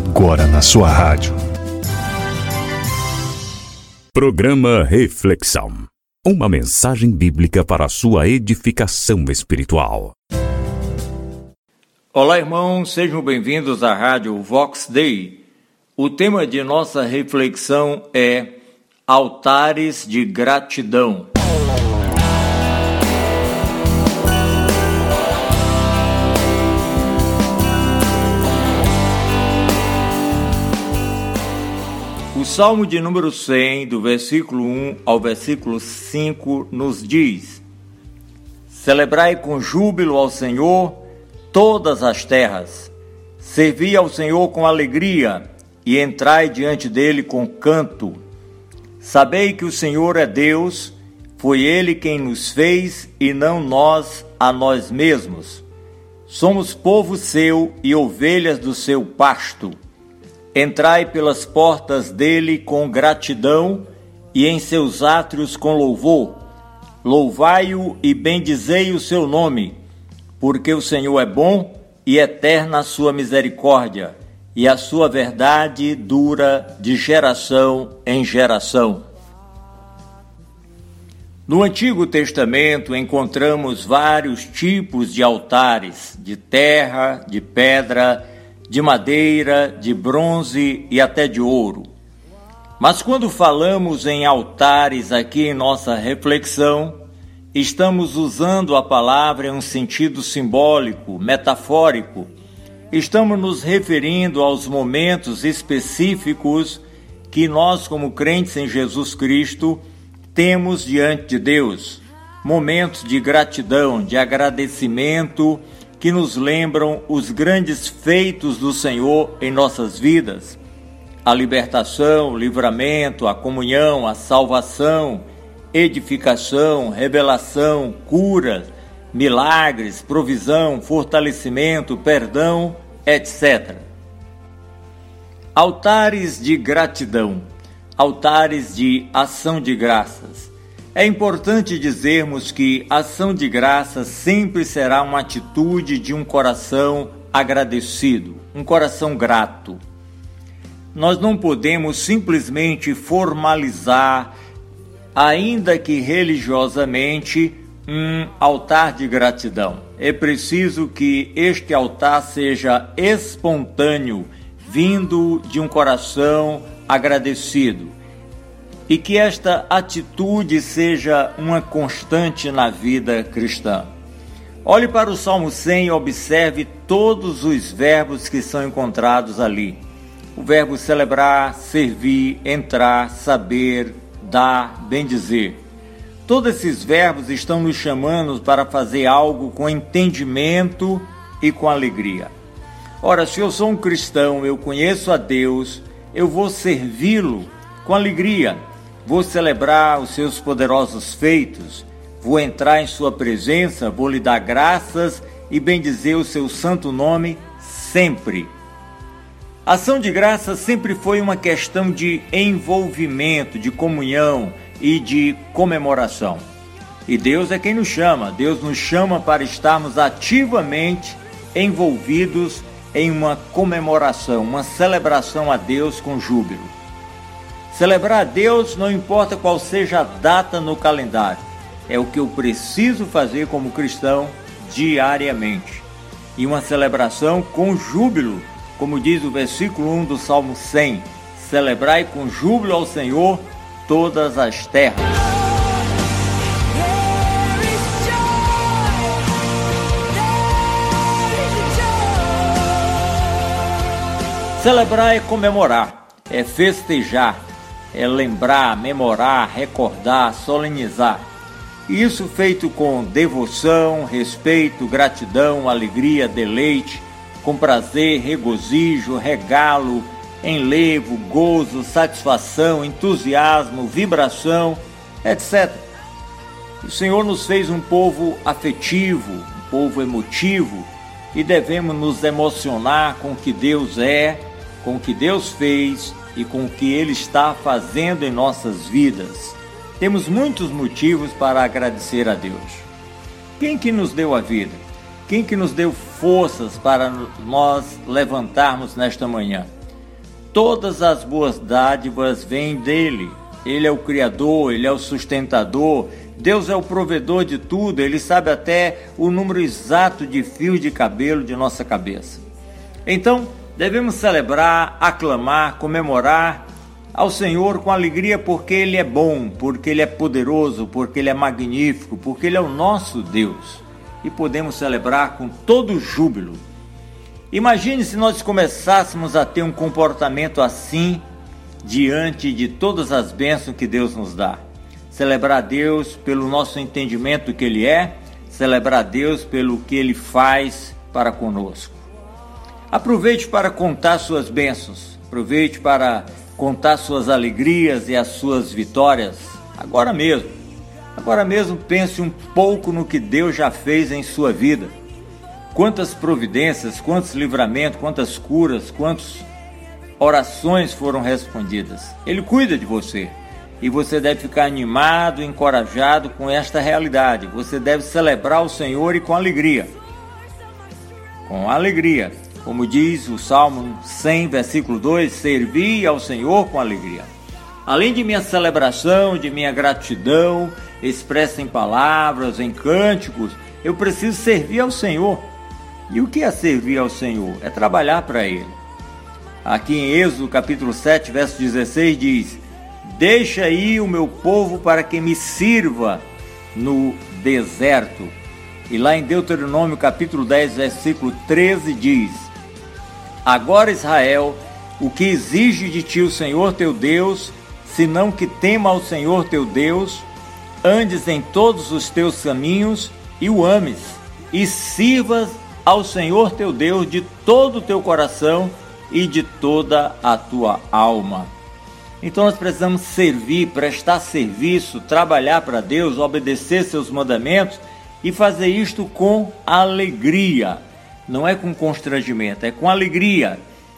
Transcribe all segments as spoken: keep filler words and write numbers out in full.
agora na sua rádio. Programa Reflexão. Uma mensagem bíblica para a sua edificação espiritual. Olá, irmãos, sejam bem-vindos à Rádio Vox Dei. O tema de nossa reflexão é Altares de Gratidão. O Salmo de número cem, do versículo um ao versículo cinco, nos diz: Celebrai com júbilo ao Senhor todas as terras, servi ao Senhor com alegria e entrai diante dele com canto. Sabei que o Senhor é Deus, foi Ele quem nos fez e não nós a nós mesmos. Somos povo seu e ovelhas do seu pasto. Entrai pelas portas dele com gratidão e em seus átrios com louvor. Louvai-o e bendizei o seu nome, porque o Senhor é bom e eterna a sua misericórdia, e a sua verdade dura de geração em geração. No Antigo Testamento encontramos vários tipos de altares, de terra, de pedra, de madeira, de bronze e até de ouro. Mas quando falamos em altares aqui em nossa reflexão, estamos usando a palavra em um sentido simbólico, metafórico. Estamos nos referindo aos momentos específicos que nós, como crentes em Jesus Cristo, temos diante de Deus. Momentos de gratidão, de agradecimento, que nos lembram os grandes feitos do Senhor em nossas vidas. A libertação, o livramento, a comunhão, a salvação, edificação, revelação, cura, milagres, provisão, fortalecimento, perdão, etcétera. Altares de gratidão, altares de ação de graças. É importante dizermos que ação de graças sempre será uma atitude de um coração agradecido, um coração grato. Nós não podemos simplesmente formalizar, ainda que religiosamente, um altar de gratidão. É preciso que este altar seja espontâneo, vindo de um coração agradecido. E que esta atitude seja uma constante na vida cristã. Olhe para o Salmo cem e observe todos os verbos que são encontrados ali. O verbo celebrar, servir, entrar, saber, dar, bendizer. Todos esses verbos estão nos chamando para fazer algo com entendimento e com alegria. Ora, se eu sou um cristão, eu conheço a Deus, eu vou servi-lo com alegria. Vou celebrar os seus poderosos feitos, vou entrar em sua presença, vou lhe dar graças e bendizer o seu santo nome sempre. Ação de graças sempre foi uma questão de envolvimento, de comunhão e de comemoração. E Deus é quem nos chama, Deus nos chama para estarmos ativamente envolvidos em uma comemoração, uma celebração a Deus com júbilo. Celebrar a Deus não importa qual seja a data no calendário, é o que eu preciso fazer como cristão diariamente. E uma celebração com júbilo, como diz o versículo um do Salmo cem, celebrai com júbilo ao Senhor todas as terras. Celebrar é comemorar, é festejar, é lembrar, memorar, recordar, solenizar. Isso feito com devoção, respeito, gratidão, alegria, deleite, com prazer, regozijo, regalo, enlevo, gozo, satisfação, entusiasmo, vibração, etcétera. O Senhor nos fez um povo afetivo, um povo emotivo, e devemos nos emocionar com o que Deus é, com o que Deus fez e com o que Ele está fazendo em nossas vidas. Temos muitos motivos para agradecer a Deus. Quem que nos deu a vida? Quem que nos deu forças para nós levantarmos nesta manhã? todas as boas dádivas vêm dele. Ele é o Criador, Ele é o sustentador, Deus é o provedor de tudo, Ele sabe até o número exato de fios de cabelo de nossa cabeça. Então, devemos celebrar, aclamar, comemorar ao Senhor com alegria, porque Ele é bom, porque Ele é poderoso, porque Ele é magnífico, porque Ele é o nosso Deus. E podemos celebrar com todo júbilo. Imagine se nós começássemos a ter um comportamento assim diante de todas as bênçãos que Deus nos dá. Celebrar a Deus pelo nosso entendimento do que Ele é, celebrar a Deus pelo que Ele faz para conosco. Aproveite para contar suas bênçãos, aproveite para contar suas alegrias e as suas vitórias, agora mesmo. Agora mesmo pense um pouco no que Deus já fez em sua vida. Quantas providências, quantos livramentos, quantas curas, quantas orações foram respondidas. Ele cuida de você e você deve ficar animado, encorajado com esta realidade. Você deve celebrar o Senhor e com alegria. Com alegria. Como diz o Salmo cem, versículo dois, servi ao Senhor com alegria. Além de minha celebração, de minha gratidão, expressa em palavras, em cânticos, eu preciso servir ao Senhor. E o que é servir ao Senhor? É trabalhar para Ele. Aqui em Êxodo, capítulo sete, verso dezesseis, diz: deixa aí o meu povo para que me sirva no deserto. E lá em Deuteronômio, capítulo dez, versículo treze, diz: agora, Israel, o que exige de ti o Senhor teu Deus, senão que tema ao Senhor teu Deus, andes em todos os teus caminhos e o ames, e sirvas ao Senhor teu Deus de todo o teu coração e de toda a tua alma. Então nós precisamos servir, prestar serviço, trabalhar para Deus, obedecer seus mandamentos e fazer isto com alegria. Não é com constrangimento, é com alegria.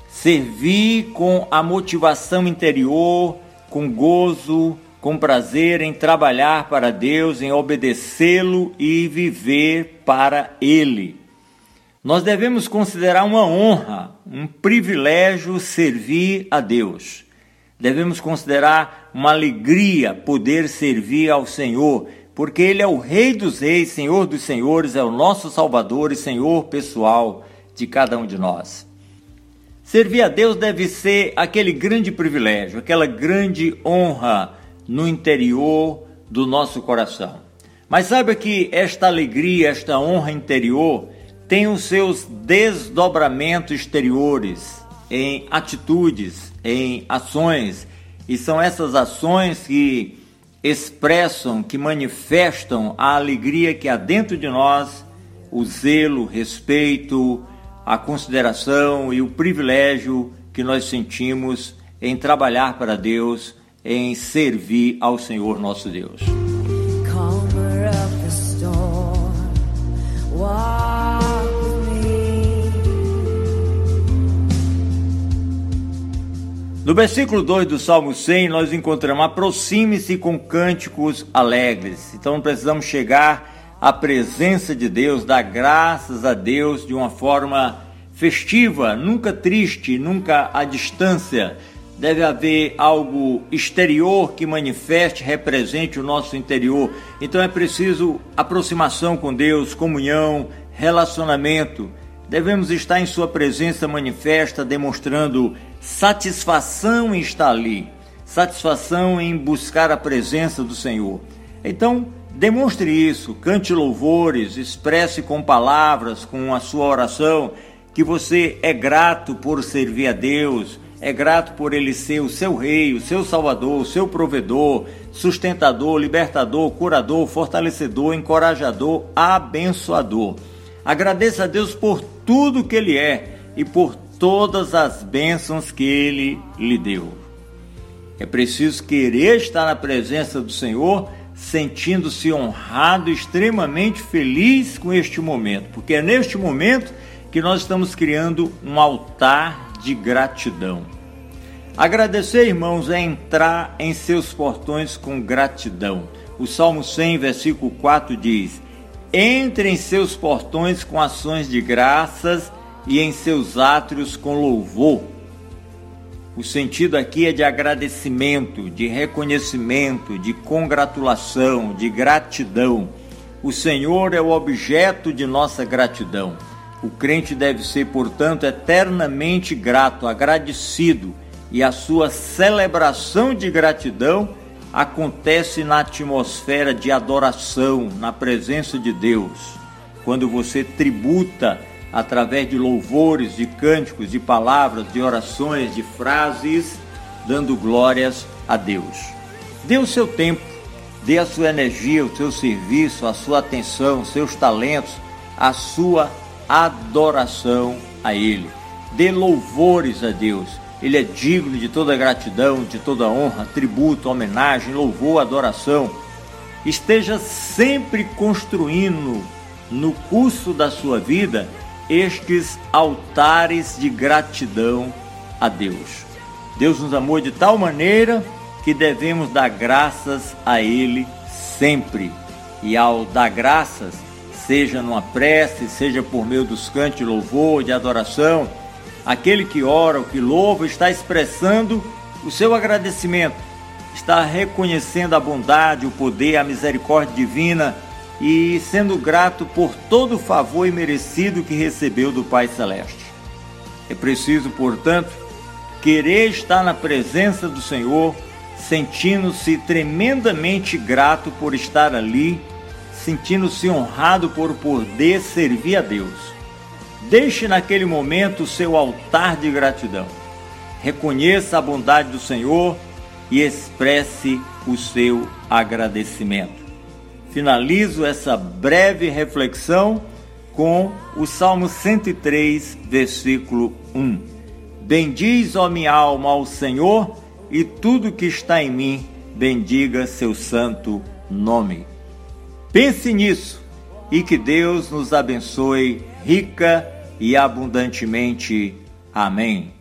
Servir com a motivação interior, com gozo, com prazer em trabalhar para Deus, em obedecê-lo e viver para Ele. Nós devemos considerar uma honra, um privilégio servir a Deus. Devemos considerar uma alegria poder servir ao Senhor, porque Ele é o Rei dos Reis, Senhor dos Senhores, é o nosso Salvador e Senhor pessoal de cada um de nós. Servir a Deus deve ser aquele grande privilégio, aquela grande honra no interior do nosso coração. Mas saiba que esta alegria, esta honra interior, tem os seus desdobramentos exteriores, em atitudes, em ações, e são essas ações que expressam, que manifestam a alegria que há dentro de nós, o zelo, o respeito, a consideração e o privilégio que nós sentimos em trabalhar para Deus, em servir ao Senhor nosso Deus. Calmer of the storm, walk with me. No versículo dois do Salmo cem, nós encontramos: aproxime-se com cânticos alegres. Então precisamos chegar à presença de Deus, dar graças a Deus de uma forma festiva, nunca triste, nunca à distância. Deve haver algo exterior que manifeste, represente o nosso interior. Então é preciso aproximação com Deus, comunhão, relacionamento. Devemos estar em sua presença manifesta, demonstrando satisfação em estar ali, satisfação em buscar a presença do Senhor. Então, demonstre isso, cante louvores, expresse com palavras, com a sua oração, que você é grato por servir a Deus, é grato por Ele ser o seu Rei, o seu Salvador, o seu provedor, sustentador, libertador, curador, fortalecedor, encorajador, abençoador. Agradeça a Deus por tudo que Ele é e por todas as bênçãos que Ele lhe deu. É preciso querer estar na presença do Senhor, sentindo-se honrado, extremamente feliz com este momento, porque é neste momento que nós estamos criando um altar de gratidão. Agradecer, irmãos, é entrar em seus portões com gratidão. O Salmo cem, versículo quatro diz: entre em seus portões com ações de graças e em seus átrios com louvor. O sentido aqui é de agradecimento, de reconhecimento, de congratulação, de gratidão. O Senhor é o objeto de nossa gratidão. O crente deve ser, portanto, eternamente grato, agradecido, e a sua celebração de gratidão acontece na atmosfera de adoração, na presença de Deus. Quando você tributa através de louvores, de cânticos, de palavras, de orações, de frases, dando glórias a Deus. Dê o seu tempo, dê a sua energia, o seu serviço, a sua atenção, os seus talentos, a sua adoração a Ele. Dê louvores a Deus. Ele é digno de toda gratidão, de toda honra, tributo, homenagem, louvor, adoração. Esteja sempre construindo no curso da sua vida estes altares de gratidão a Deus. Deus nos amou de tal maneira que devemos dar graças a Ele sempre. E ao dar graças, seja numa prece, seja por meio dos cantos de louvor, de adoração, aquele que ora, o que louva, está expressando o seu agradecimento, está reconhecendo a bondade, o poder, a misericórdia divina e sendo grato por todo o favor imerecido que recebeu do Pai Celeste. É preciso, portanto, querer estar na presença do Senhor, sentindo-se tremendamente grato por estar ali, sentindo-se honrado por poder servir a Deus. Deixe naquele momento o seu altar de gratidão. Reconheça a bondade do Senhor e expresse o seu agradecimento. Finalizo essa breve reflexão com o Salmo cento e três, versículo um. Bendiz, ó minha alma, ao Senhor, e tudo que está em mim, bendiga seu santo nome. Pense nisso e que Deus nos abençoe rica e abundantemente. Amém.